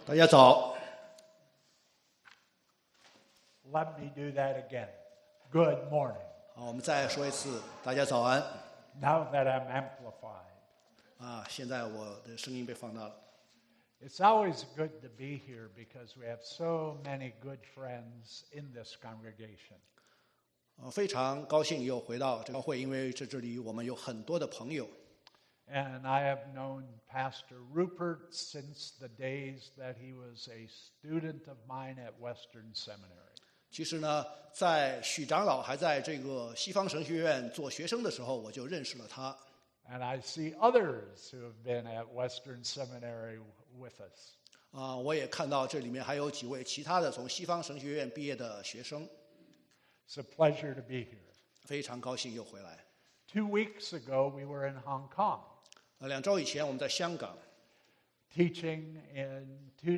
大家早。 Let me do that again. Good morning. 好，我们再说一次，大家早安。 Now that I'm amplified. 现在我的声音被放大了。 It's always good to be here because we have so many good friends in this congregation. 非常高兴又回到这个会，因为这里我们有很多的朋友。 And I have known Pastor Rupert since the days that he was a student of mine at Western Seminary. 其实呢，在许长老还在这个西方神学院做学生的时候，我就认识了他。 And I see others who have been at Western Seminary with us. 我也看到这里面还有几位其他的从西方神学院毕业的学生。 It's a pleasure to be here. 非常高兴又回来。 2 weeks ago, we were in Hong Kong. 2周以前我们在香港 teaching two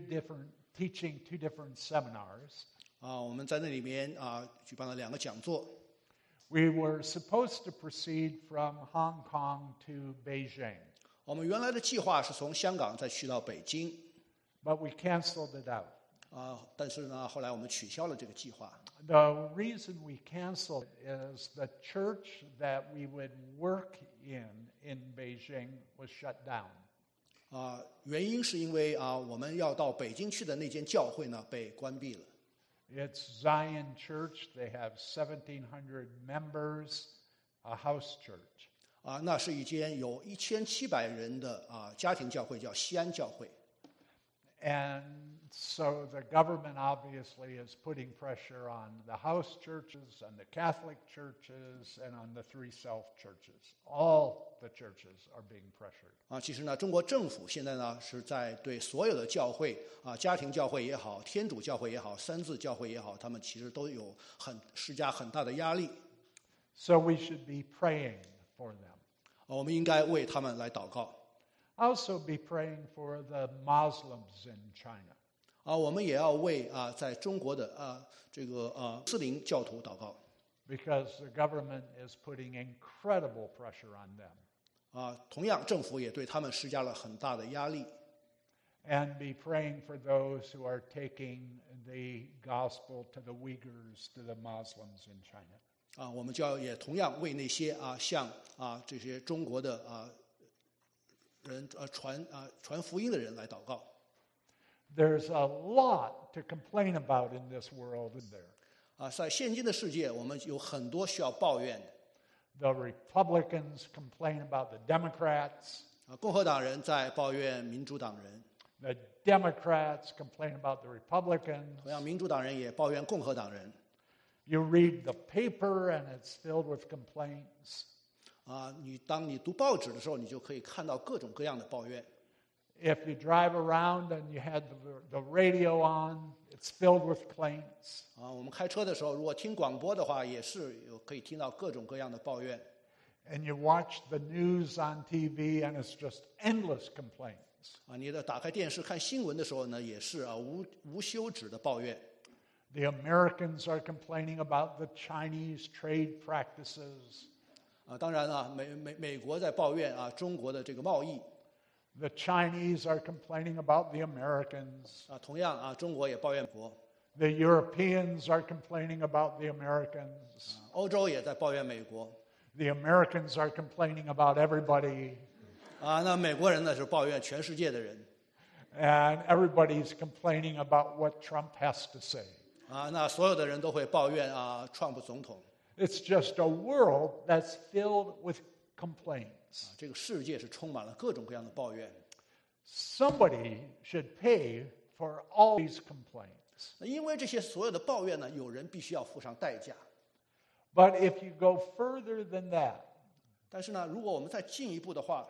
different seminars. 我们在那里面举办了2个讲座。 We were supposed to proceed from Hong Kong to Beijing. 我们原来的计划是从香港再去到北京， But we canceled it out. 但是呢，后来我们取消了这个计划。 The reason we canceled is the church that we would work in Beijing was shut down. 原因是因为我们要到北京去的那间教会呢被关闭了。 It's Zion Church. They have 1,700 members, a house church. 那是一间有1700人的家庭教会，叫西安教会。 And so the government obviously is putting pressure on the house churches and the Catholic churches and on the 3 self-churches. All the churches are being pressured. 其实呢，中国政府现在呢是在对所有的教会家庭教会也好，天主教会也好，三自教会也好，他们其实都有施加很大的压力。 So we should be praying for them. 我们应该为他们来祷告。 Also be praying for the Muslims in China. 我们也要为在中国的这个穆斯林教徒祷告。 Because the government is putting incredible pressure on them. 同样，政府也对他们施加了很大的压力。 And be praying for those who are taking the gospel to the Uyghurs, to the Muslims in China. 我们也同样为那些像这些中国的人传福音的人来祷告。 There's a lot to complain about in this world, isn't there? 在现今的世界，我们有很多需要抱怨的。 The Republicans complain about the Democrats. 共和党人在抱怨民主党人。 The Democrats complain about the Republicans. 同样，民主党人也抱怨共和党人。 You read the paper and it's filled with complaints. 当你读报纸的时候，你就可以看到各种各样的抱怨。 If you drive around and you had the radio on, it's filled with complaints. 我们开车的时候，如果听广播的话，也是可以听到各种各样的抱怨。 And you watch the news on TV and it's just endless complaints. 你打开电视看新闻的时候呢，也是无休止的抱怨。 The Americans are complaining about the Chinese trade practices. 当然了，美国在抱怨中国的这个贸易。 The Chinese are complaining about the Americans. 同样中国也抱怨美国。 The Europeans are complaining about the Americans. 欧洲也在抱怨美国。 The Americans are complaining about everybody. 那美国人呢是抱怨全世界的人。 And everybody's complaining about what Trump has to say. 那所有的人都会抱怨川普总统。 It's just a world that's filled with complaints. 这个世界是充满了各种各样的抱怨。 Somebody should pay for all these complaints. 因为这些所有的抱怨呢，有人必须要付上代价。 But if you go further than that, 但是呢，如果我们再进一步的话，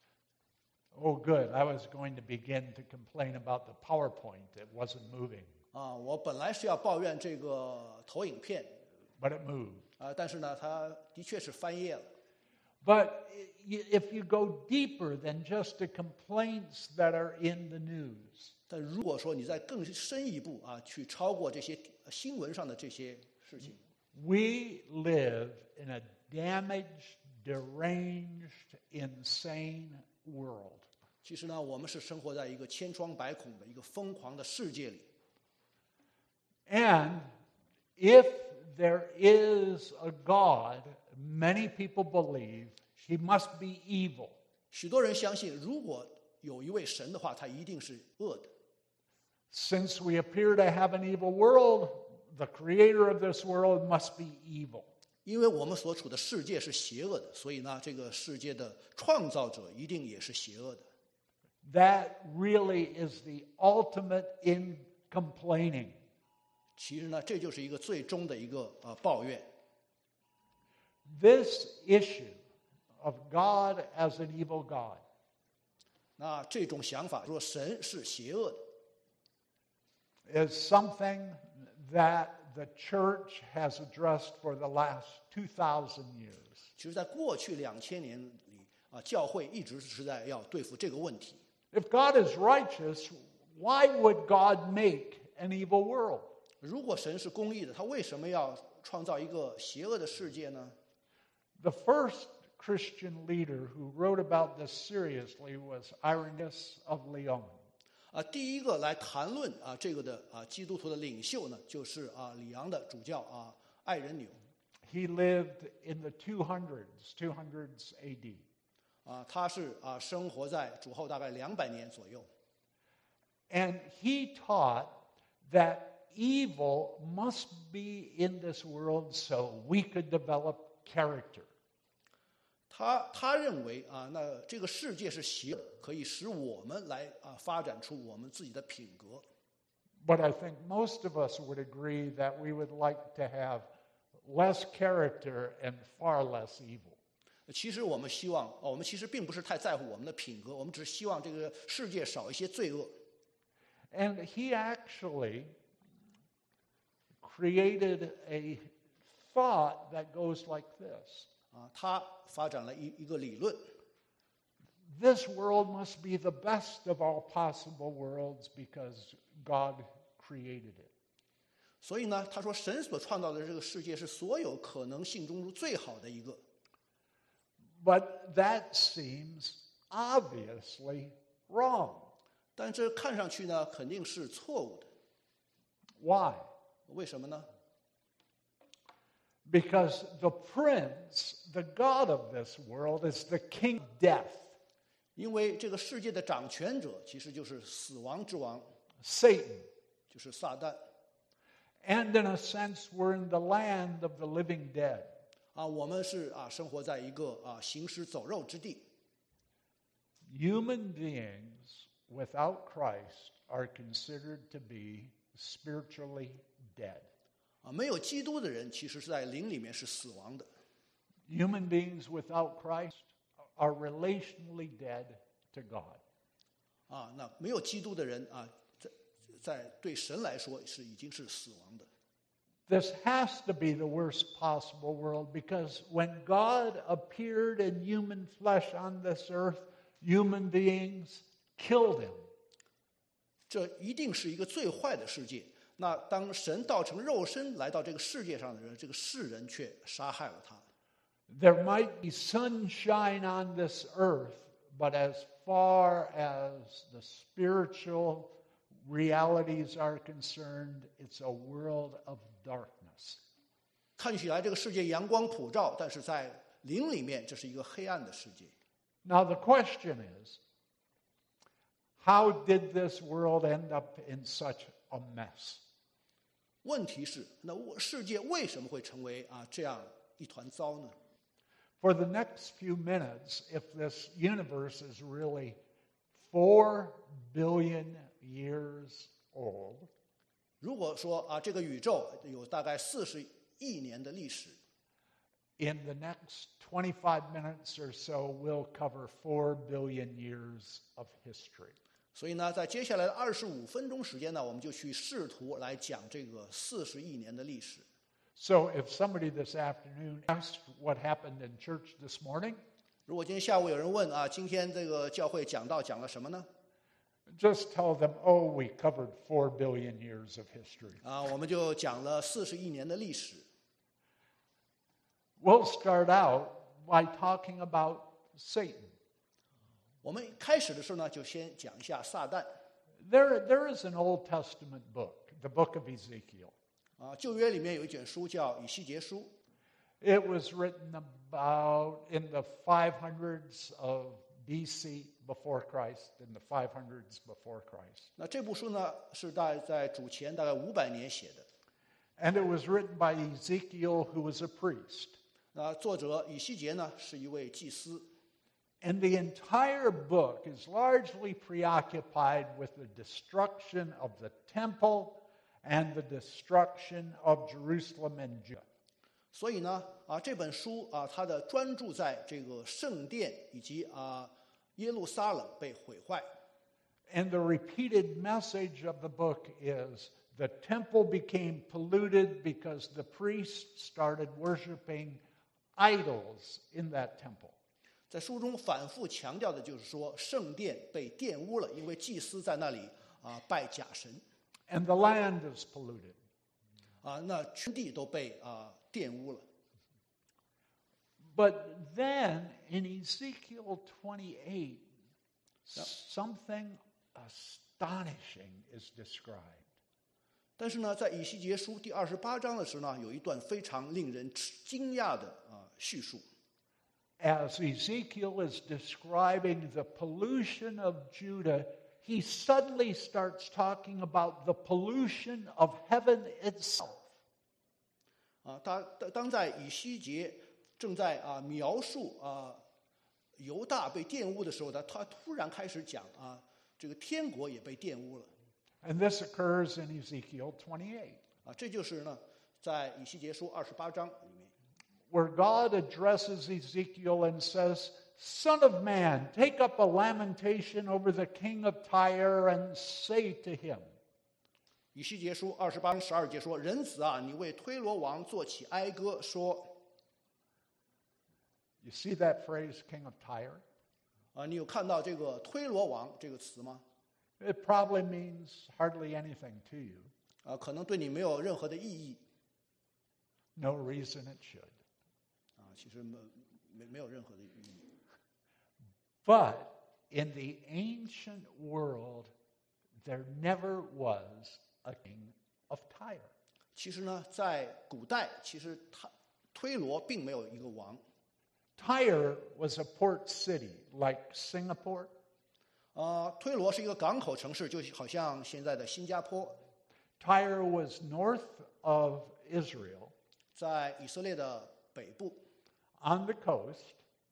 oh, good. I was going to begin to complain about the PowerPoint. It wasn't moving. 我本来是要抱怨这个投影片， But it moved. 但是呢，它的确是翻页了。 But if you go deeper than just the complaints that are in the news, 但如果说你再更深一步去超过这些新闻上的这些事情， we live in a damaged, deranged, insane world. 其实呢，我们是生活在一个千疮百孔的一个疯狂的世界里。 And if there is a God, many people believe he must be evil. 许多人相信，如果有一位神的话，他一定是恶的。 Since we appear to have an evil world, the creator of this world must be evil. 因为我们所处的世界是邪恶的，所以呢，这个世界的创造者一定也是邪恶的。 That really is the ultimate in complaining. 其实呢，这就是一个最终的一个抱怨。 This issue of God as an evil God. 那这种想法，说神是邪恶的， is something that the church has addressed for the last 2,000 years. 其实在过去2000年里教会一直是在要对付这个问题。 If God is righteous, why would God make an evil world? 如果神是公义的，他为什么要创造一个邪恶的世界呢？ The first Christian leader who wrote about this seriously was Irenaeus of Lyon. 第一个来谈论这个的基督徒的领袖呢，就是里昂的主教艾人纽。 He lived in the 200s AD. 他是生活在主后大概200年左右。 And he taught that evil must be in this world so we could develop character. 他认为那这个世界是邪恶，可以使我们来发展出我们自己的品格。 But I think most of us would agree that we would like to have less character and far less evil. 其实我们希望，我们其实并不是太在乎我们的品格，我们只是希望这个世界少一些罪恶。 And he actually created a thought that goes like this. 他发展了一个理论， This world must be the best of all possible worlds because God created it. 所以呢，他说神所创造的这个世界是所有可能性中最好的一个。 But that seems obviously wrong. 但这看上去呢，肯定是错误的。 Why? 为什么呢？ Because the prince, the God of this world, is the king of death, 因为这个世界的掌权者其实就是死亡之王， Satan. 就是撒旦。 And in a sense, we're in the land of the living dead. 我们是生活在一个行尸走肉之地。 Human beings without Christ are considered to be spiritually dead. 没有基督的人，其实是在灵里面是死亡的。 Human beings without Christ are relationally dead to God. 那没有基督的人在对神来说已经是死亡的。 This has to be the worst possible world because when God appeared in human flesh on this earth, human beings killed him. 这一定是一个最坏的世界。那当神道成肉身来到这个世界上的人，这个世人却杀害了他。 There might be sunshine on this earth, but as far as the spiritual realities are concerned, it's a world of darkness. 看起来这个世界阳光普照，但是在灵里面，这是一个黑暗的世界。 Now the question is, how did this world end up in such a mess? 问题是，那世界为什么会成为这样一团糟呢？ For the next few minutes, if this universe is really 4 billion years old, 如果说这个宇宙有大概40亿年的历史， in the next 25 minutes or so, we'll cover 4 billion years of history. 所以呢，在接下来的25分钟时间呢，我们就去试图来讲这个40亿年的历史。 So if somebody this afternoon asked what happened in church this morning, 如果今天下午有人问今天这个教会讲道讲了什么呢？ just tell them, oh, we covered 4 billion years of history. 我们就讲了40亿年的历史。 We'll start out by talking about Satan. 我们开始的时候呢，就先讲一下撒旦。 There is an Old Testament book, the book of Ezekiel. 旧约里面有一卷书叫以西结书， It was written about in the 500s of BC before Christ, in the 500s before Christ. 那这部书呢是在主前大概500年写的。 And it was written by Ezekiel, who was a priest. 那作者以西结呢是一位祭司。 And the entire book is largely preoccupied with the destruction of the temple and the destruction of Jerusalem and Judah. 所以呢，这本书它的专注在这个圣殿以及耶路撒冷被毁坏。 And the repeated message of the book is the temple became polluted because the priests started worshiping idols in that temple. 在书中反复强调的就是说，圣殿被玷污了，因为祭司在那里拜假神。 And the land is polluted. 那全地都被玷污了。 But then in Ezekiel 28, something astonishing is described. 但是呢，在以西结书第28章的时候呢，有一段非常令人惊讶的叙述。 As Ezekiel is describing the pollution of Judah, he suddenly starts talking about the pollution of heaven itself. 当在以西结正在描述犹大被玷污的时候，他突然开始讲这个天国也被玷污了。 And this occurs in Ezekiel 28. 这就是呢，在以西结书28章里面。 Where God addresses Ezekiel and says, Son of man, take up a lamentation over the king of Tyre and say to him. 以西结书28章12节说：“人子啊，你为推罗王作起哀歌，说。” You see that phrase, king of Tyre? 你有看到这个推罗王这个词吗？ It probably means hardly anything to you. 可能对你没有任何的意义。 No reason it should. 其实没有任何的意义。 But in the ancient world, there never was a king of Tyre. 其实呢，在古代，其实推罗并没有一个王。 Tyre was a port city like Singapore. 推罗是一个港口城市，就好像现在的新加坡。 Tyre was north of Israel. 在以色列的北部。 On the coast.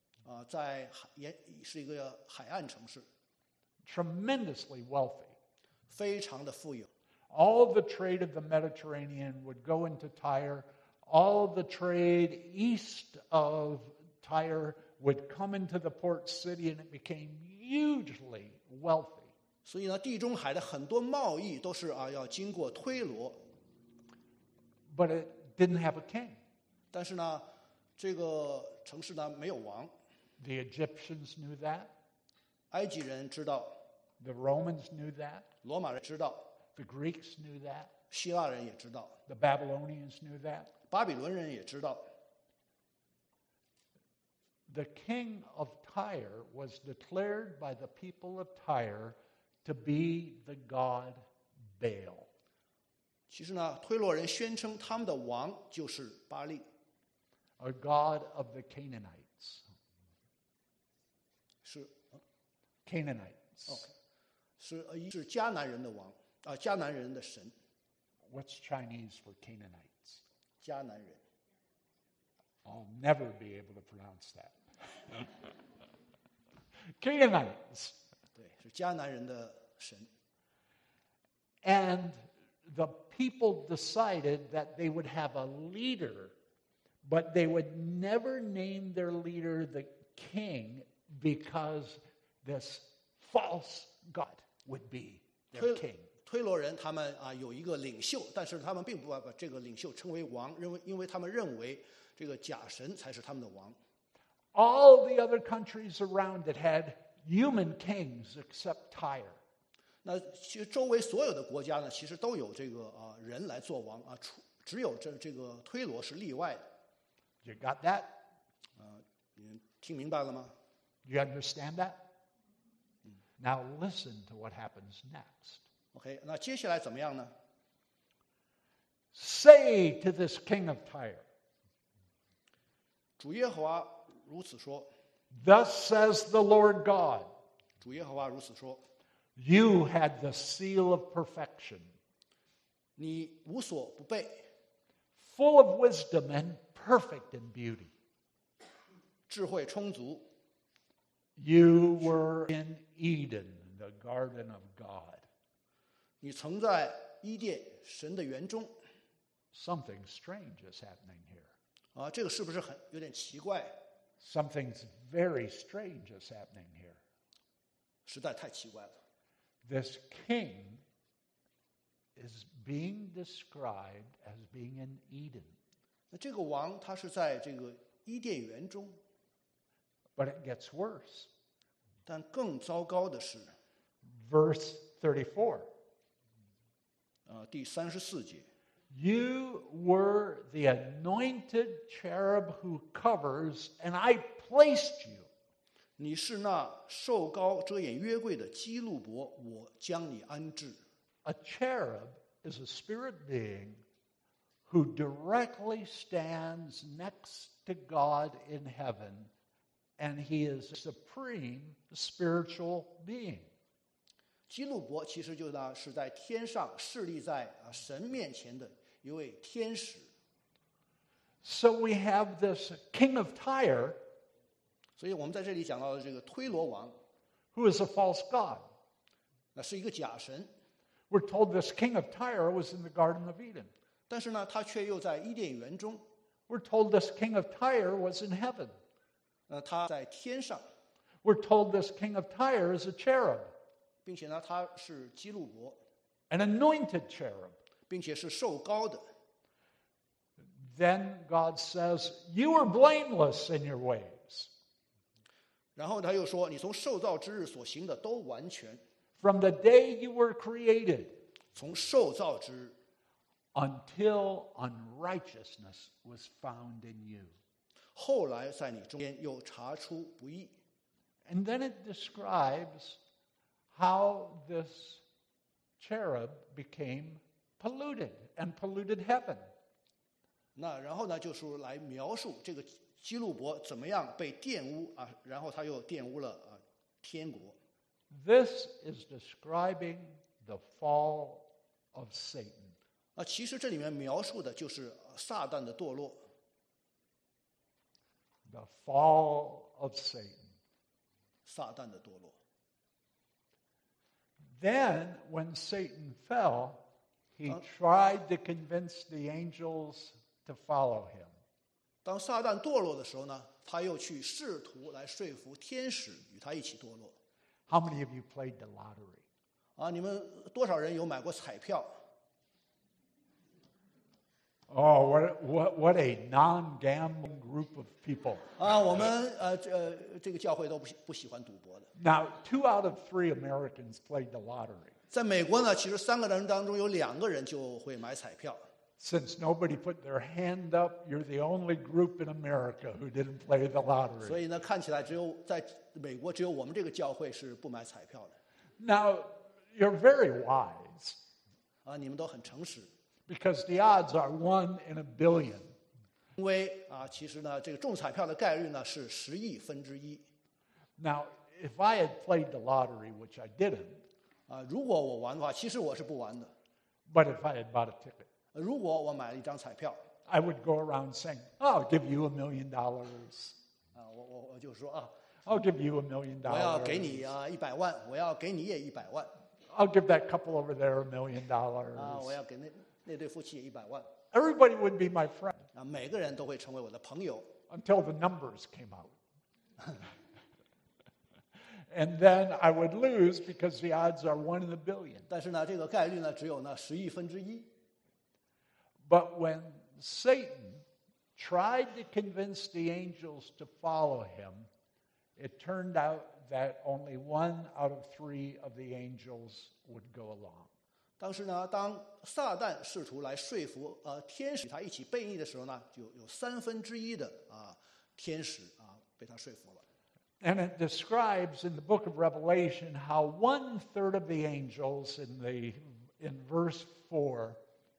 是一个海岸城市。 Tremendously wealthy. 非常的富有。 All the trade of the Mediterranean would go into Tyre. All the trade east of Tyre would come into the port city, and it became hugely wealthy. 所以呢，地中海的很多贸易都是要经过推罗。 But it didn't have a king. 但是呢，这个城市呢没有王。 The Egyptians knew that. 埃及人知道。 The Romans knew that. 罗马人知道。 The Greeks knew that. 希腊人也知道。 The Babylonians knew that. 巴比伦人也知道。 The king of Tyre was declared by the people of Tyre to be the god Baal. 其实呢，推罗人宣称他们的王就是巴利。 A god of the Canaanites. 是 Canaanites. OK， 是迦南人的王迦南人的神。 What's Chinese for Canaanites? 迦南人。 I'll never be able to pronounce that. Canaanites. 对，是迦南人的神。 And the people decided that they would have a leader, but they would never name their leader the king because this false god would be their king. 推罗人他们有一个领袖，但是他们并不把这个领袖称为王，因为他们认为这个假神才是他们的王。 All the other countries around it had human kings except Tyre. 那其实周围所有的国家呢，其实都有这个人来做王只有这个推罗是例外的。 You got that? 你听明白了吗？ You understand that? Now listen to what happens next. OK， 那接下来怎么样呢？ Say to this king of Tyre, 主耶和华如此说， Thus says the Lord God, 主耶和华如此说， you had the seal of perfection, 你无所不备， full of wisdom and perfect in beauty. 智慧充足， You were in Eden, the garden of God. 你曾在伊甸神的园中。 Something strange is happening here. 啊，这个是不是有点奇怪？ Something's very strange is happening here. 实在太奇怪了。 This king is being described as being in Eden. 那这个王他是在这个伊甸园中， But it gets worse. 但更糟糕的是， Verse 34. 第34节， You were the anointed cherub who covers, and I placed you. 你是那受膏遮掩约柜的基路伯，我将你安置。 A cherub is a spirit being who directly stands next to God in heaven, and he is a supreme spiritual being. 基路伯其实是在天上侍立在神面前的一位天使。 So we have this king of Tyre, 所以我们在这里讲到的这个推罗王， who is a false god. 那是一个假神， We're told this king of Tyre was in the Garden of Eden. 但是呢，他却又在伊甸园中。 We're told this king of Tyre was in heaven. 他在天上， We're told this king of Tyre is a cherub, 并且呢，他是基路伯， an anointed cherub. 并且是受膏的。 Then God says, You are blameless in your ways. 然后他又说：“你从受造之日所行的都完全， From the day you were created 从受造之日 until unrighteousness was found in you. 后来在你中间又查出不义。” And then it describes how this cherub became polluted and polluted heaven. 那然后呢，就是来描述这个基路伯怎么样被玷污啊，然后他又玷污了天国。 This is describing the fall of Satan. 其实这里面描述的就是撒旦的堕落， The fall of Satan. 撒旦的堕落。 Then, when Satan fell, he tried to convince the angels to follow him. 当撒旦堕落的时候呢，他又去试图来说服天使与他一起堕落。 How many of you played the lottery? 你们多少人有买过彩票？ Oh, what a non-gambling group of people. 我们这个教会都不喜欢赌博的。 Now, 2 out of 3 Americans played the lottery. 在美国呢，其实3个人当中有2个人就会买彩票。 Since nobody put their hand up, you're the only group in America who didn't play the 所 lottery. 以呢，看起来在美国只有我们这个教会是不买彩票的。 Now, you're very wise 你们都很诚实， because the odds are 1 in a billion. 因为其实呢，这个中彩票的概率呢是10亿分之一。 Now, if I had played the lottery, which I didn't, 如果我玩的话，其实我是不玩的。 but if I had bought a ticket, 如果我买了一张彩票， I would go around saying, I'll give you $1 million. 我就说 I'll give you $1 million. 我要给你100万，我要给你也100万， I'll give that couple over there $1 million. 我要给那对夫妻也100万。 Everybody would be my friend 每个人都会成为我的朋友。 until the numbers came out. And then I would lose because the odds are 1 in a billion. 但是呢，这个概率呢只有10亿分之一。 But when Satan tried to convince the angels to follow him, it turned out that only 1 out of 3 of the angels would go along. 当时呢，当撒旦试图来说服天使他一起背逆的时候呢，就有1/3的天使被他说服了。 And it describes in the book of Revelation how 1/3 of the angels in verse 4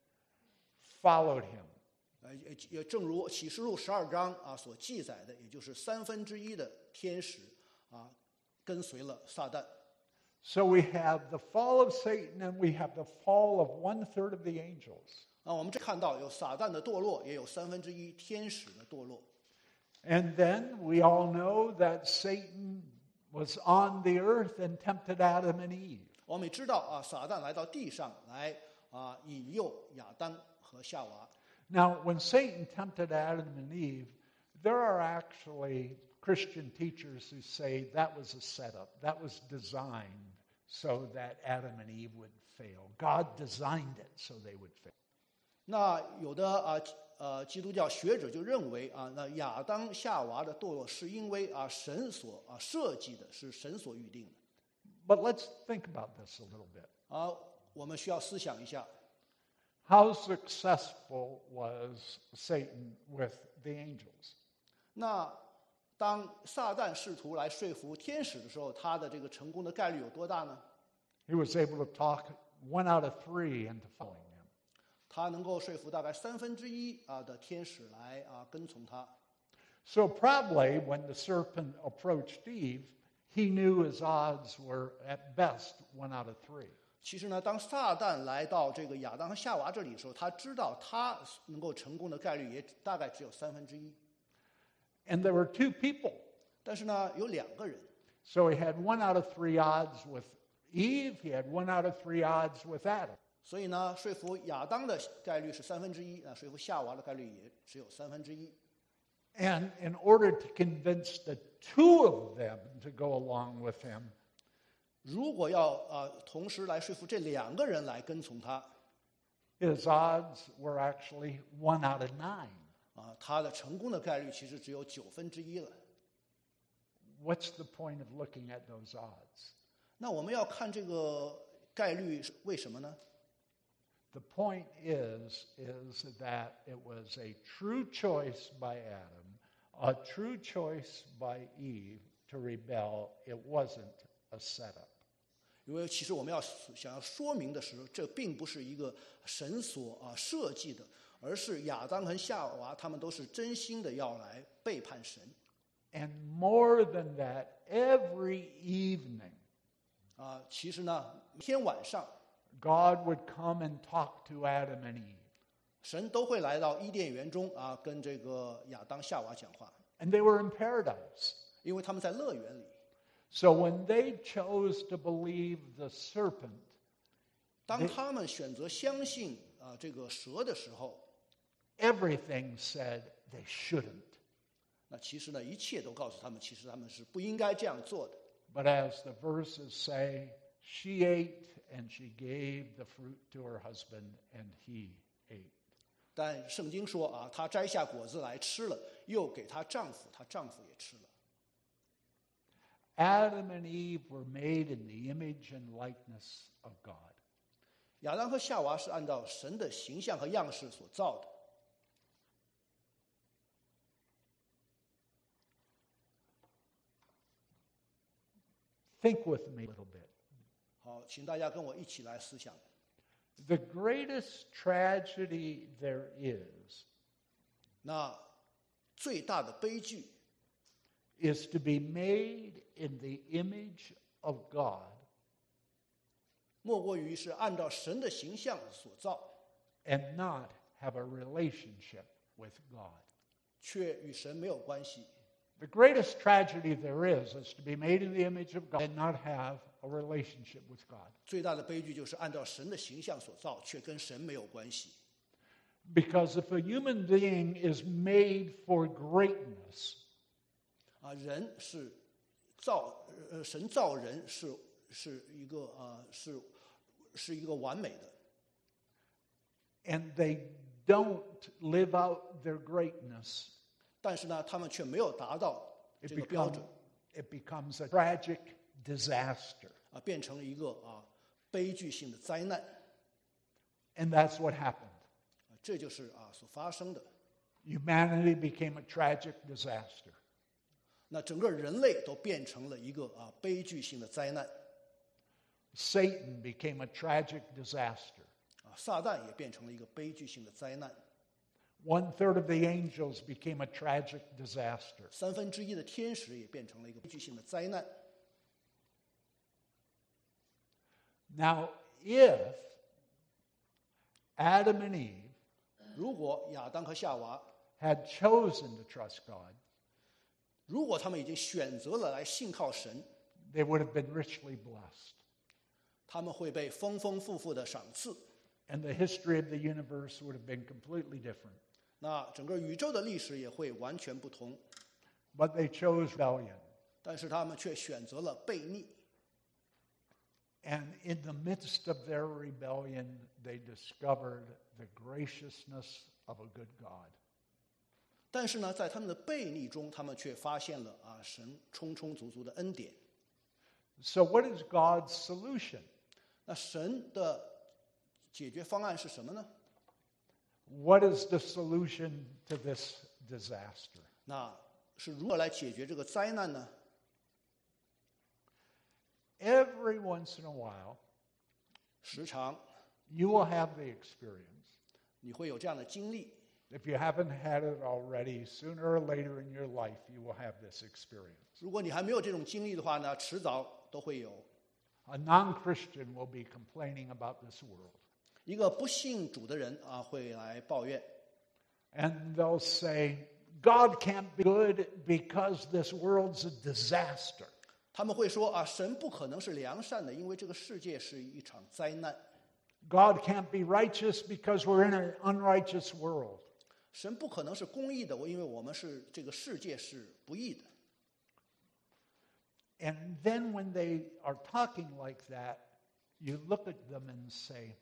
followed him. 也正如启示录12章所记载的，也就是1/3的天使跟随了撒旦。 So we have the fall of Satan and we have the fall of 1/3 of the angels. 我们这看到有撒旦的堕落，也有1/3天使的堕落。 And then we all know that Satan was on the earth and tempted Adam and Eve. 我们也知道撒旦来到地上来引诱亚当和夏娃。 Now, when Satan tempted Adam and Eve, there are actually Christian teachers who say that was a setup. That was designed so that Adam and Eve would fail. God designed it so they would fail. 那有的基督教学者就认为那亚当夏娃的堕落是因为神所设计的，是神所预定的。 But let's think about this a little bit. 我们需要思想一下。 How successful was Satan with the angels? 那当撒旦试图来说服天使的时候，他的这个成功的概率有多大呢？ He was able to talk 1 out of 3 into following him. 他能够说服大概1/3的天使来跟从他。 So probably when the serpent approached Eve, he knew his odds were at best 1 out of 3. 其实呢，当撒旦来到这个亚当和夏娃这里的时候，他知道他能够成功的概率也大概只有1/3。 And there were 2 people. 但是呢，有2个人。 So he had 1 out of 3 odds with Eve. He had 1 out of 3 odds with Adam. 所以呢，说服亚当的概率是1/3，说服夏娃的概率也只有1/3。 And in order to convince the 2 of them to go along with him, 如果要同时来说服这2个人来跟从他， his odds were actually 1 out of 9. 他的成功的概率其实只有1/9了。 What's the point of looking at those odds? 那我们要看这个概率是为什么呢？ The point is that it was a true choice by Adam, a true choice by Eve to rebel. It wasn't a setup. 因为其实我们想要说明的是，这并不是一个神所设计的，而是亚当和夏娃他们都是真心的要来背叛神。 And more than that, every evening, 其实呢，每天晚上 God would come and talk to Adam and Eve. 神都会来到伊甸园中跟这个亚当夏娃讲话， And they were in paradise. 因为他们在乐园里。 So when they chose to believe the serpent, 当他们选择相信这个蛇的时候， everything said they shouldn't. 那其实呢，一切都告诉他们，其实他们是不应该这样做的。 But as the verses say, she ate and she gave the fruit to her husband and he ate. 但圣经说她摘下果子来吃了，又给她丈夫，她丈夫也吃了。 Adam and Eve were made in the image and likeness of God. 亚当和夏娃是按照神的形象和样式所造的。 Think with me a little bit. 好，请大家跟我一起来思想。 The greatest tragedy there is 那最大的悲剧 is to be made in the image of God 莫过于是按照神的形象所造， and not have a relationship with God. 却与神没有关系。 The greatest tragedy there is to be made in the image of God and not have a relationship with God. 最大的悲剧就是按照神的形象所造，却跟神没有关系。 Because if a human being is made for greatness, 人是神造人是一个完美的， and they don't live out their greatness, 但是呢，他们却没有达到这个标准， it becomes a tragic disaster. 变成了一个悲剧性的灾难。 And that's what happened. 这就是所发生的。 Humanity became a tragic disaster. 那整个人类都变成了一个悲剧性的灾难。 Satan became a tragic disaster. 撒旦也变成了一个悲剧性的灾难。 1/3 of the angels became a tragic disaster. 1/3的天使也变成了一个悲剧性的灾难。 Now, if Adam and Eve 如果亚当和夏娃 had chosen to trust God, 如果他们已经选择了来信靠神， they would have been richly blessed. 他们会被丰丰富富的赏赐。 And the history of the universe would have been completely different. 那整个宇宙的历史也会完全不同。 But they chose rebellion. 但是他们却选择了悖逆。 And in the midst of their rebellion, they discovered the graciousness of a good God. 但是呢，在他们的悖逆中，他们却发现了神充充足足的恩典。 So what is God's solution? 那神的解决方案是什么呢？ What is the solution to this disaster? 那是如何来解决这个灾难呢？ Every once in a while, 时常 you will have the experience. 你会有这样的经历。 If you haven't had it already, sooner or later in your life, you will have this experience. 如果你还没有这种经历的话呢，迟早都会有。 A non-Christian will be complaining about this world. 一个不信主的人会来抱怨， And they'll say, God can't be good because this world's a disaster. 他们会说神不可能是良善的，因为这个世界是一场灾难。 God can't be righteous because we're in an unrighteous world. 神不可能是公义的，因为我们是这个世界是不义的。 And then when they are talking like that, you look at them and say,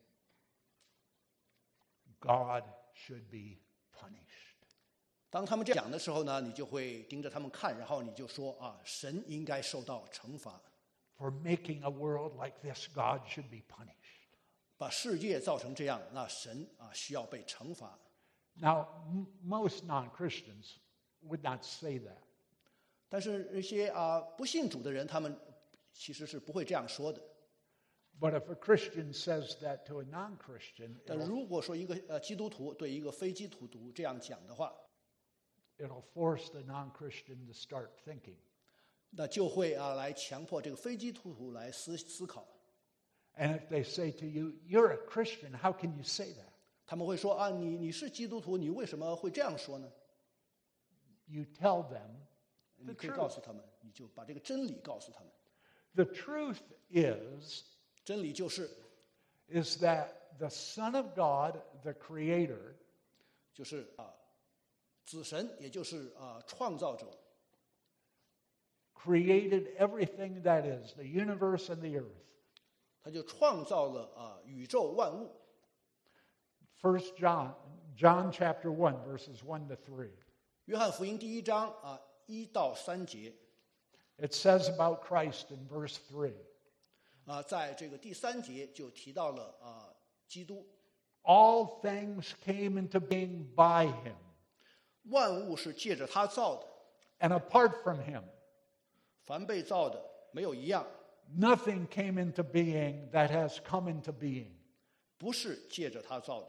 God should be punished. 当他们这样讲的时候呢，你就会盯着他们看，然后你就说神应该受到惩罚。 For making a world like this, God should be punished. 把世界造成这样，那神需要被惩罚。 Now, most non-Christians would not say that. 但是那些不信主的人，他们其实是不会这样说的。 But if a Christian says that to a non-Christian, 但如果说一个基督徒对一个非基督徒这样讲的话， it'll force the non-Christian to start thinking. 那就会来强迫这个非基督徒来思考。 And if they say to you, you're a Christian, how can you say that? 他们会说你是基督徒，你为什么会这样说呢？ You tell them 你可以告诉他们，你就把这个真理告诉他们。 the truth is 真理就是 that the Son of God, the Creator, 就是子神，也就是创造者， created everything that is, the universe and the earth. 他就创造了宇宙万物。 First John chapter 1, verses 1 to 3. 约翰福音第1章1到3节， It says about Christ in verse 3. 在这个第3节就提到了基督。 All things came into being by him, 万物是借着他造的， and apart from him, 凡被造的没有一样 nothing came into being that has come into being. 不是借着他造的。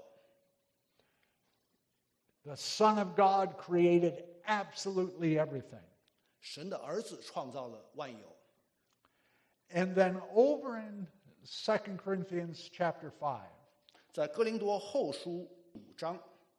The Son of God created absolutely everything. 神的儿子创造了万有。 And then over in 2 Corinthians chapter 5, 在哥林多后书5章，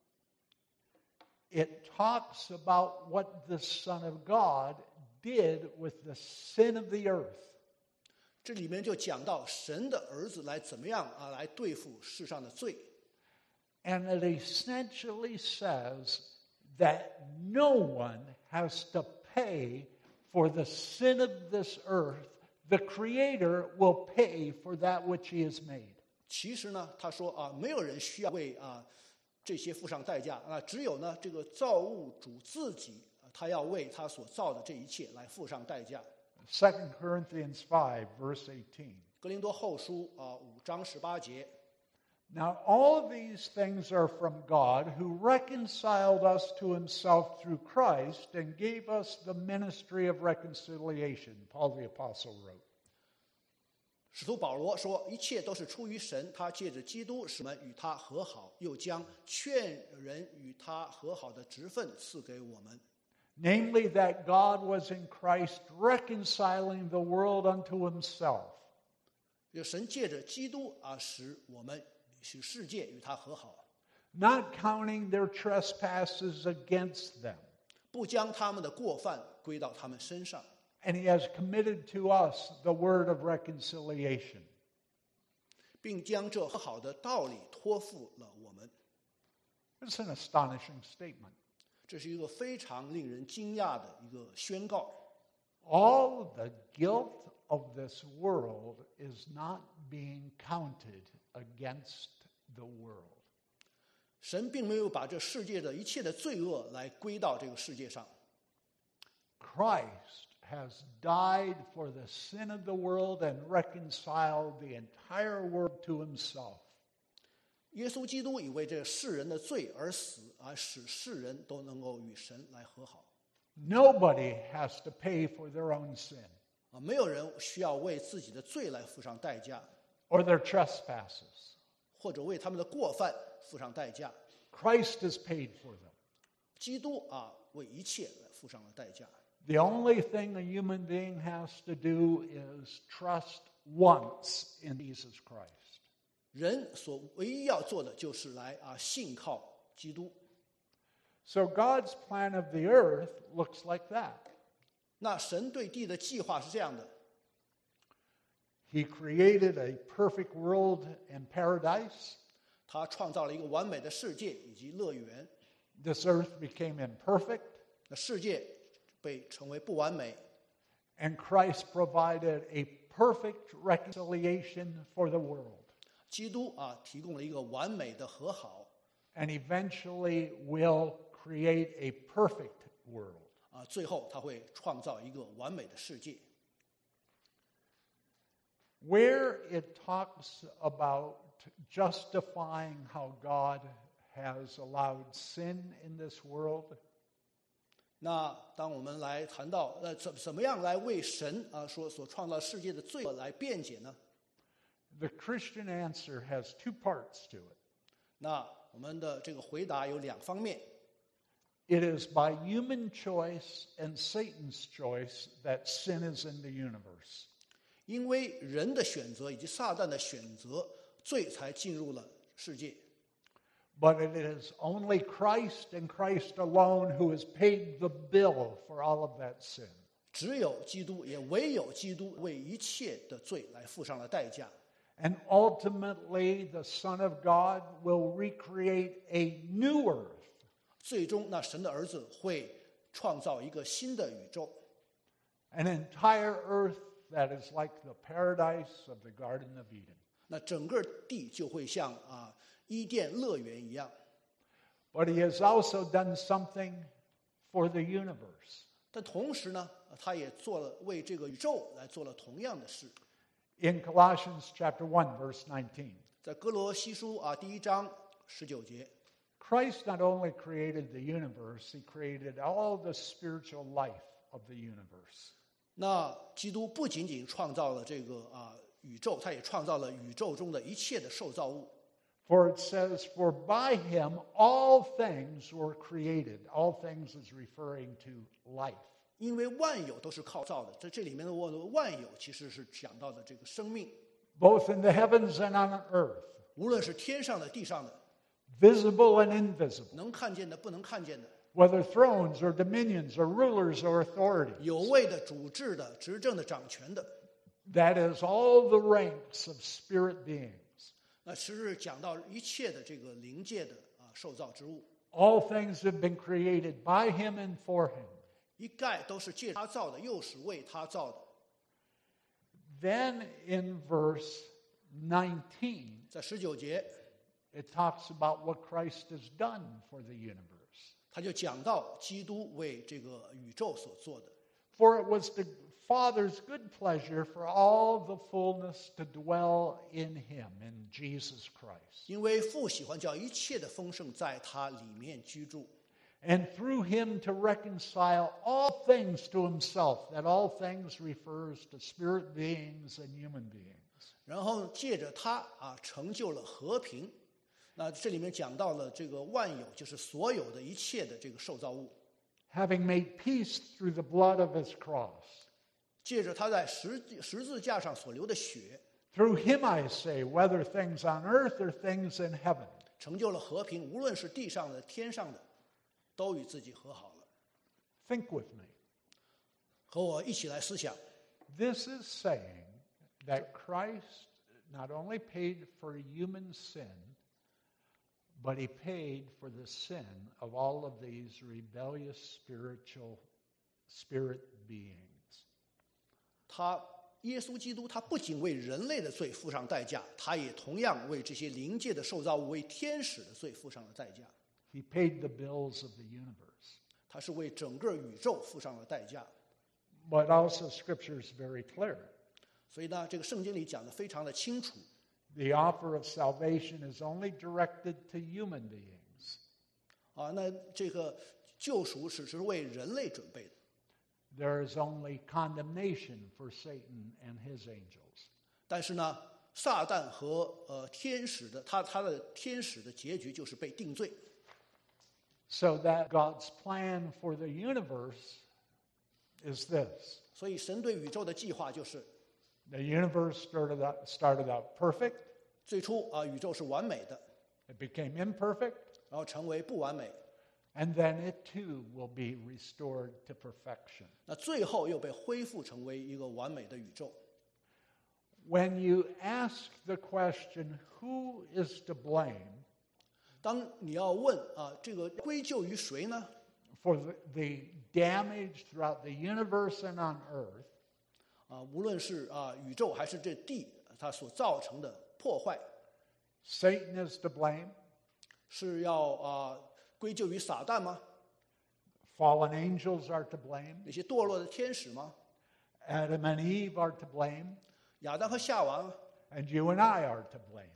it talks about what the Son of God did with the sin of the earth. 这里面就讲到神的儿子来怎么样来对付世上的罪。 And it essentially says that no one has to pay for the sin of this earth. The Creator will pay for that which He has made. 其实呢，他说没有人需要为这些付上代价，只有呢这个造物主自己，他要为他所造的这一切来付上代价。 2 Corinthians 5, verse 18. 哥林多后书5章18节， Now, all of these things are from God, who reconciled us to himself through Christ and gave us the ministry of reconciliation, Paul the Apostle wrote. 使徒保罗说，一切都是出于神，他借着基督使我们与他和好，又将劝人与他和好的职分赐给我们。 Namely, that God was in Christ reconciling the world unto himself. 神借着基督使世界与他和好， Not counting their trespasses against them. 不将他们的过犯归到他们身上。 And he has committed to us the word of reconciliation. 并将这和好的道理托付了我们。 It's an astonishing statement. 这是一个非常令人惊讶的一个宣告。 All the guilt of this world is not being counted against the world. 神并没有把这世界的一切的罪恶来归到这个世界上。 Christ has died for the sin of the world and reconciled the entire world to himself. 耶稣基督已为这世人的罪而死，而使世人都能够与神来和好。 Nobody has to pay for their own sin 没有人需要为自己的罪来付上代价， or their trespasses. 或者为他们的过犯付上代价。 Christ has paid for them. 基督为一切来付上了代价。 The only thing a human being has to do is trust once in Jesus Christ. 人所唯一要做的就是来信靠基督。 So God's plan of the earth looks like that. 那神对地的计划是这样的： He created a perfect world and paradise. 他创造了一个完美的世界以及乐园。 This earth became imperfect, 那世界被成为不完美， and Christ provided a perfect reconciliation for the world. 基督提供了一个完美的和好， And eventually will create a perfect world. 最后他会创造一个完美的世界。 Where it talks about justifying how God has allowed sin in this world, 那当我们来谈到怎么样来为神所创造世界的罪恶来辩解呢？ the Christian answer has two parts to it. 那我们的这个回答有两方面。 It is by human choice and Satan's choice that sin is in the universe. 因为人的选择以及撒旦的选择，罪才进入了世界。 But it is only Christ and Christ alone who has paid the bill for all of that sin. 只有基督，也唯有基督为一切的罪来付上了代价。 And ultimately, the Son of God will recreate a new earth. 最终，那神的儿子会创造一个新的宇宙， An entire earth that is like the paradise of the Garden of Eden. 那整个地就会像伊甸乐园一样。 But he has also done something for the universe. 但同时呢，他也为这个宇宙来做了同样的事。 In Colossians chapter 1, verse 19, 在哥罗西书1章19节， Christ not only created the universe, he created all the spiritual life of the universe. 那基督不仅仅创造了这个宇宙，他也创造了宇宙中的一切的受造物。 For it says, for by him all things were created. All things is referring to life. 因为万有都是靠造的，在这里面的万有其实是讲到的这个生命， Both in the heavens and on earth, 无论是天上的、地上的， visible and invisible, 能看见的、不能看见的， whether thrones or dominions or rulers or authorities. 有位的、主治的、执政的、掌权的。 That is all the ranks of spirit beings. 那其实是讲到一切的这个灵界的受造之物， All things have been created by him and for him. 一概都是借他造的，又是为他造的。 Then in verse 19, 在19节， it talks about what Christ has done for the universe. 他就讲到基督为这个宇宙所做的。 For it was the Father's good pleasure for all the fullness to dwell in him, in Jesus Christ. 因为父喜欢叫一切的丰盛在他里面居住， And through him to reconcile all things to himself, that all things refers to spirit beings and human beings. 然后借着他成就了和平。那这里面讲到了这个万有，就是所有的一切的这个受造物， Having made peace through the blood of his cross. 借着他在十字架上所流的血， Through him, I say, whether things on earth or things in heaven. 成就了和平，无论是地上的、天上的，都与自己和好了。 Think with me. 和我一起来思想， This is saying that Christ not only paid for human sin, but he paid for the sin of all of these rebellious spirit beings. 耶稣基督，他不仅为人类的罪付上代价，他也同样为这些灵界的受造物、为天使的罪付上了代价。 He paid the bills of the universe. 他是为整个宇宙付上了代价。 But also Scripture is very clear. 所以呢，这个圣经里讲的非常的清楚， The offer of salvation is only directed to human beings. 那这个救赎是为人类准备的。 There is only condemnation for Satan and his angels. 但是呢，撒旦和天使的他的天使的结局就是被定罪。 So that God's plan for the universe is this. 所以神对宇宙的计划就是， The universe started out perfect. 最初宇宙是完美的， It became imperfect. 然后成为不完美， And then it too will be restored to perfection. 那最后又被恢复成为一个完美的宇宙。 When you ask the question, who is to blame 当你要问这个归咎于谁呢？ for the damage throughout the universe and on earth, 无论是宇宙还是这地，它所造成的破坏， Satan is to blame. 是要归咎于撒旦吗？ Fallen angels are to blame. 那些堕落的天使吗？ Adam and Eve are to blame. 亚当和夏娃吗？ And you and I are to blame.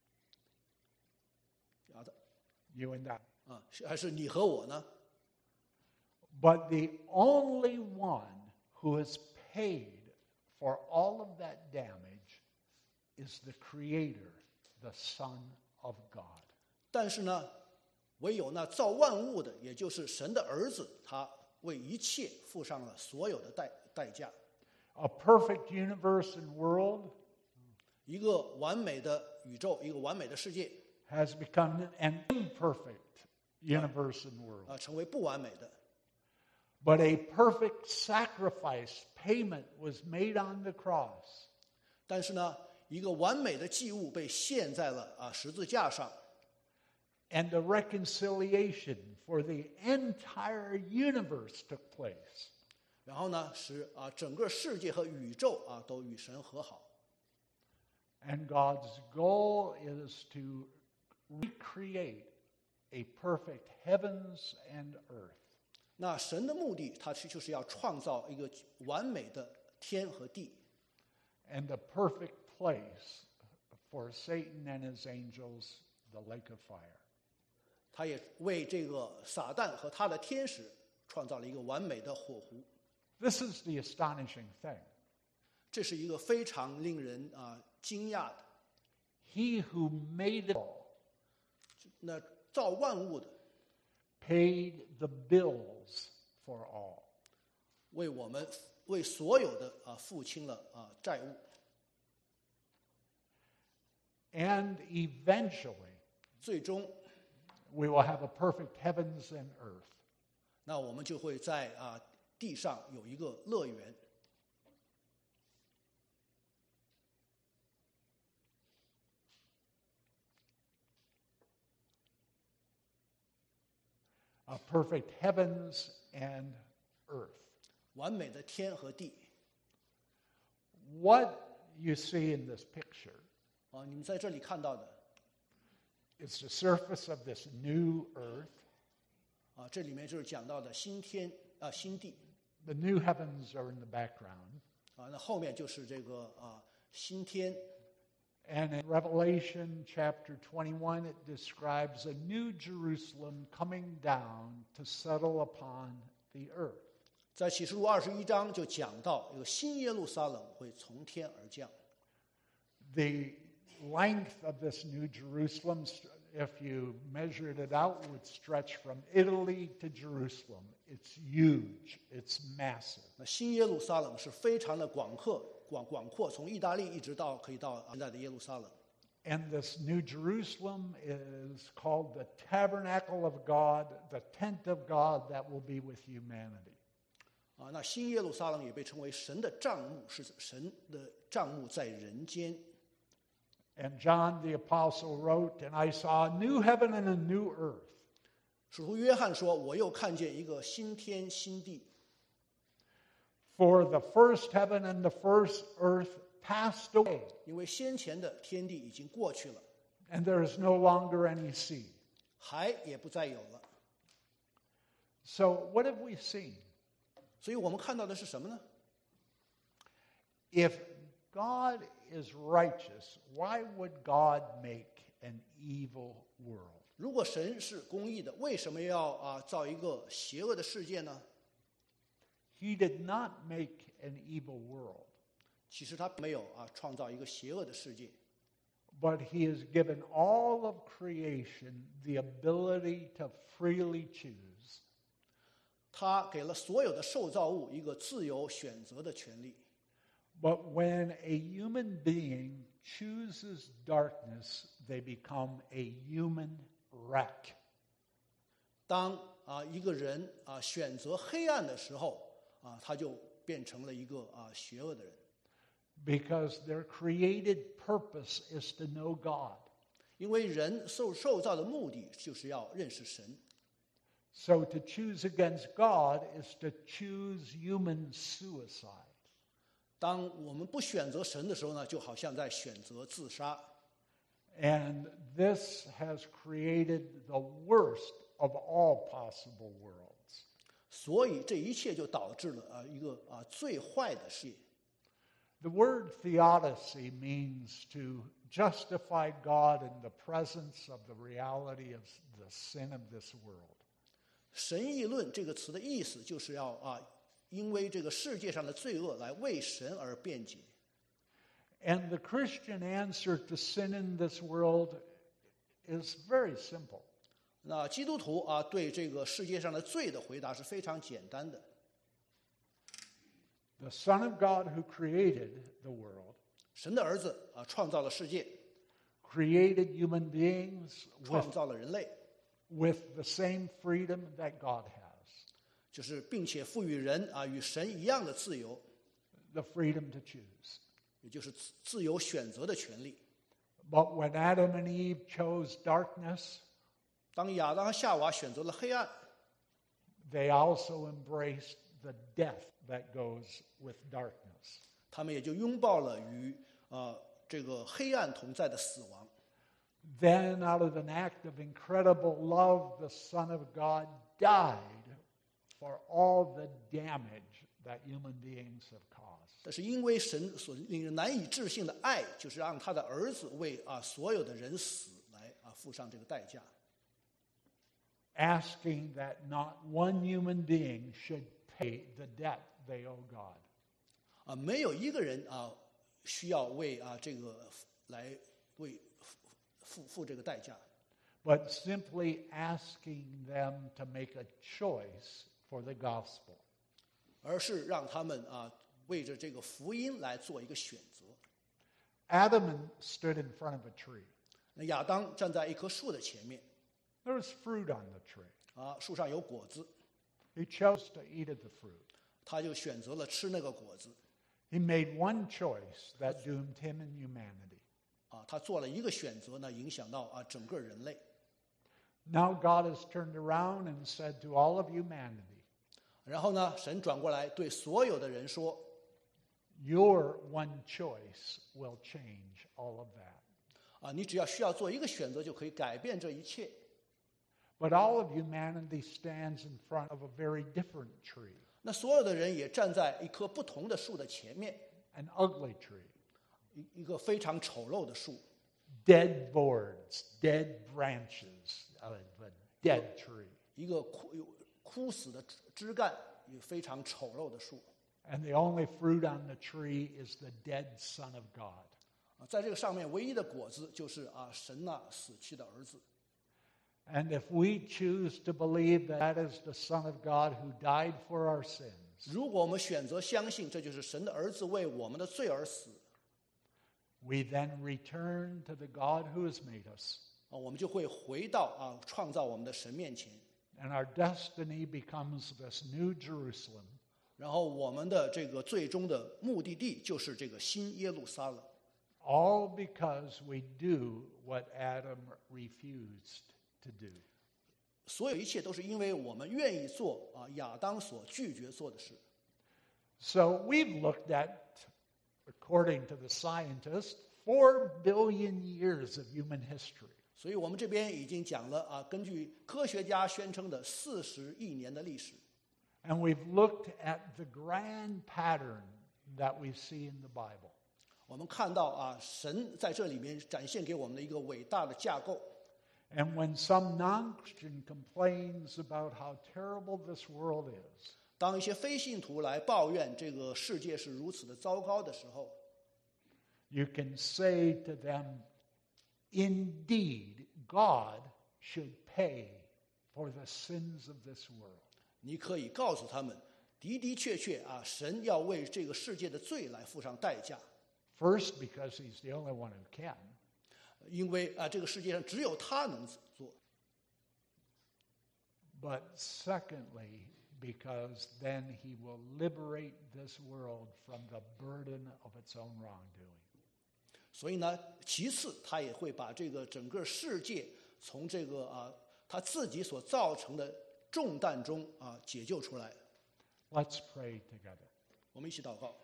亚当 You and I. 还是你和我呢？ But the only one who has paid for all of that damage is the Creator, the Son of God. 但是呢，唯有那造万物的，也就是神的儿子，他为一切付上了所有的代价。 A perfect universe and world 一个完美的宇宙，一个完美的世界， has become an imperfect universe and world. 成为不完美的。 But a perfect sacrifice payment was made on the cross. 但是呢，一个完美的祭物被献在了十字架上， And the reconciliation for the entire universe took place. 然后呢，使整个世界和宇宙都与神和好。 And God's goal is to recreate a perfect heavens and earth. 那神的目的，他就是要创造一个完美的天和地， And the perfect place for Satan and his angels, the lake of fire. 他也为这个撒旦和他的天使创造了一个完美的火湖。 This is the astonishing thing. 这是一个非常令人惊讶的。 He who made it all 那造万物的， paid the bills for all. 为所有的付清了债务。 And eventually, 最终， we will have a perfect heavens and earth. 那我们就会在地上有一个乐园。 A perfect heavens and earth. 完美的天和地。 What you see in this picture 你们在这里看到的 is the surface of this new earth. 这里面就是讲到的新天新地。 The new heavens are in the background. 那后面就是这个新天。 And in Revelation chapter 21, it describes a new Jerusalem coming down to settle upon the earth. 在启示录21章就讲到，有新耶路撒冷会从天而降。 The length of this new Jerusalem, if you measured it out, would stretch from Italy to Jerusalem. It's huge. It's massive. 那新耶路撒冷是非常的广阔，从意大利一直到可以到现在的耶路撒冷。 And this new Jerusalem is called the tabernacle of God, the tent of God that will be with humanity. 那新耶路撒冷也被称为神的帐幕，是神的帐幕在人间。 And John the Apostle wrote, and I saw a new heaven and a new earth. 使徒约翰说：“我又看见一个新天新地， For the first heaven and the first earth passed away, 因为先前的天地已经过去了， and there is no longer any sea. 海也不再有了。 So what have we seen? 所以我们看到的是什么呢？ If God is righteous, why would God make an evil world? 如果神是公义的，为什么要造一个邪恶的世界呢？ He did not make an evil world, 其实他没有创造一个邪恶的世界， but he has given all of creation the ability to freely choose. 他给了所有的受造物一个自由选择的权利。 But when a human being chooses darkness, they become a human wreck. 当一个人选择黑暗的时候，他就变成了一个邪恶的人。 Because their created purpose is to know God. 因为人受造的目的就是要认识神， So to choose against God is to choose human suicide. 当我们不选择神的时候呢，就好像在选择自杀。 And this has created the worst of all possible worlds. 所以这一切就导致了一个最坏的世界。 The word theodicy means to justify God in the presence of the reality of the sin of this world. 神议论这个词的意思就是要因为这个世界上的罪恶来为神而辩解。 And the Christian answer to sin in this world is very simple. 那基督徒对这个世界上的罪的回答是非常简单的。 The Son of God who created the world 神的儿子创造了世界， created human beings 创造了人类， with the same freedom that God has, 就是并且赋予人与神一样的自由， the freedom to choose. 也就是自由选择的权利。 But when Adam and Eve chose darkness, 当亚当和夏娃选择了黑暗， they also embraced the death that goes with darkness. 他们也就拥抱了与这个黑暗同在的死亡。 Then, out of an act of incredible love, the Son of God died for all the damage that human beings have caused. 但是因为神所令人难以置信的爱，就是让他的儿子为所有的人死来付上这个代价， Asking that not one human being should pay the debt they owe God. 没有一个人需要为这个来为付这个代价， But simply asking them to make a choice for the gospel. 而是让他们为着这个福音来做一个选择。 Adam stood in front of a tree. 那亚当站在一棵树的前面， There was fruit on the tree. 树上有果子， He chose to eat of the fruit. 他就选择了吃那个果子。 He made one choice that doomed him and humanity. 他做了一个选择呢，影响到整个人类。 Now God has turned around and said to all of humanity, 然后呢，神转过来对所有的人说 your one choice will change all of that. 你只要需要做一个选择，就可以改变这一切。 But all of humanity stands in front of a very different tree. 那所有的人也站在一棵不同的树的前面， an ugly tree, 一个非常丑陋的树， dead boards, dead branches of a dead tree. 一个枯死的枝干，一个非常丑陋的树。 And the only fruit on the tree is the dead Son of God. 在这个上面唯一的果子就是神死去的儿子。 And if we choose to believe that is the Son of God who died for our sins, 如果我们选择相信这就是神的儿子为我们的罪而死， we then return to the God who has made us. 我们就会回到创造我们的神面前， And our destiny becomes this new Jerusalem, 然后我们的这个最终的目的地就是这个新耶路撒冷。 all because we do what Adam refused to do. 所有一切都是因为我们愿意做亚当所拒绝做的事。 So we've looked at, according to the scientists, 4 billion years of human history. 所以我们这边已经讲了根据科学家宣称的40亿年的历史。 And we've looked at the grand pattern that we see in the Bible. 我们看到神在这里面展现给我们的一个伟大的架构。 And when some non-Christian complains about how terrible this world is, 当一些非信徒来抱怨这个世界是如此的糟糕的时候， you can say to them, indeed, God should pay for the sins of this world. 你可以告诉他们，的的确确神要为这个世界的罪来付上代价。 First, because he's the only one who can. 因为这个世界上只有他能做。 But secondly, because then he will liberate this world from the burden of its own wrongdoing. 所以呢，其次他也会把这个整个世界从这个他自己所造成的重担中解救出来。 Let's pray together. 我们一起祷告。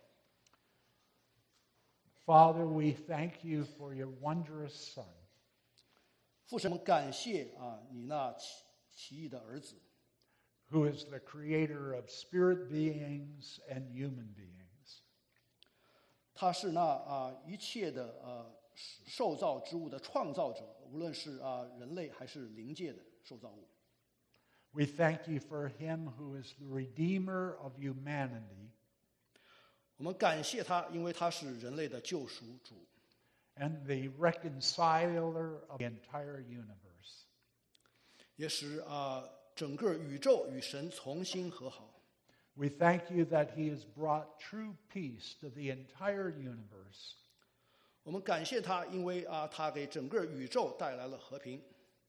Father, we thank you for your wondrous Son. 父神，我们感谢你那奇异的儿子， who is the creator of spirit beings and human beings. 他是那一切的受造之物的创造者，无论是人类还是灵界的受造物。 We thank you for him who is the redeemer of humanity 我们感谢他，因为他是人类的救赎主， and the reconciler of the entire universe. 也使整个宇宙与神重新和好。 We thank you that he has brought true peace to the entire universe. 我们感谢他，因为他给整个宇宙带来了和平。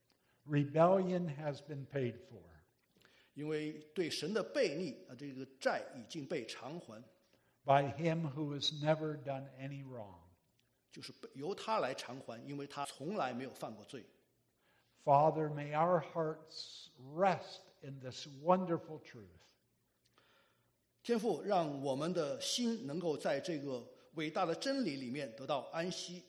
Rebellion has been paid for. 因为对神的悖逆这个债已经被偿还， by him who has never done any wrong. 就是由他来偿还，因为他从来没有犯过罪。 Father, may our hearts rest in this wonderful truth. 天父，让我们的心能够在这个伟大的真理里面得到安息。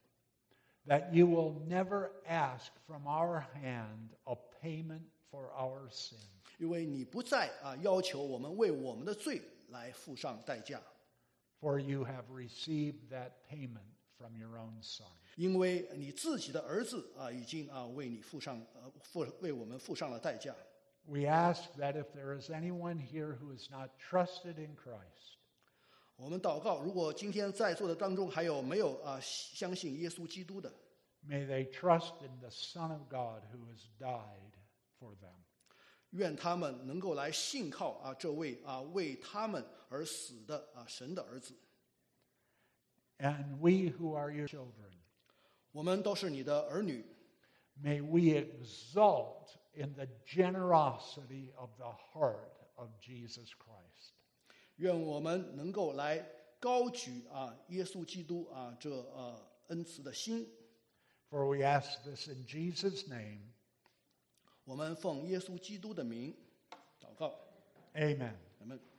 That you will never ask from our hand a payment for our sin. 因为你不再要求我们为我们的罪来付上代价， For you have received that payment from your own Son. 因为你自己的儿子已经为你为我们付上了代价。 We ask that if there is anyone here who has not trusted in Christ, 我们祷告，如果今天在座的当中还有没有相信耶稣基督的， may they trust in the Son of God who has died for them. 愿他们能够来信靠这位为他们而死的神的儿子。 And we who are your children, 我们都是你的儿女， may we exult in the generosity of the heart of Jesus Christ. 愿我们能够来高举耶稣基督这恩慈的心。 For we ask this in Jesus' name. 我们奉耶稣基督的名祷告， Amen. 阿们。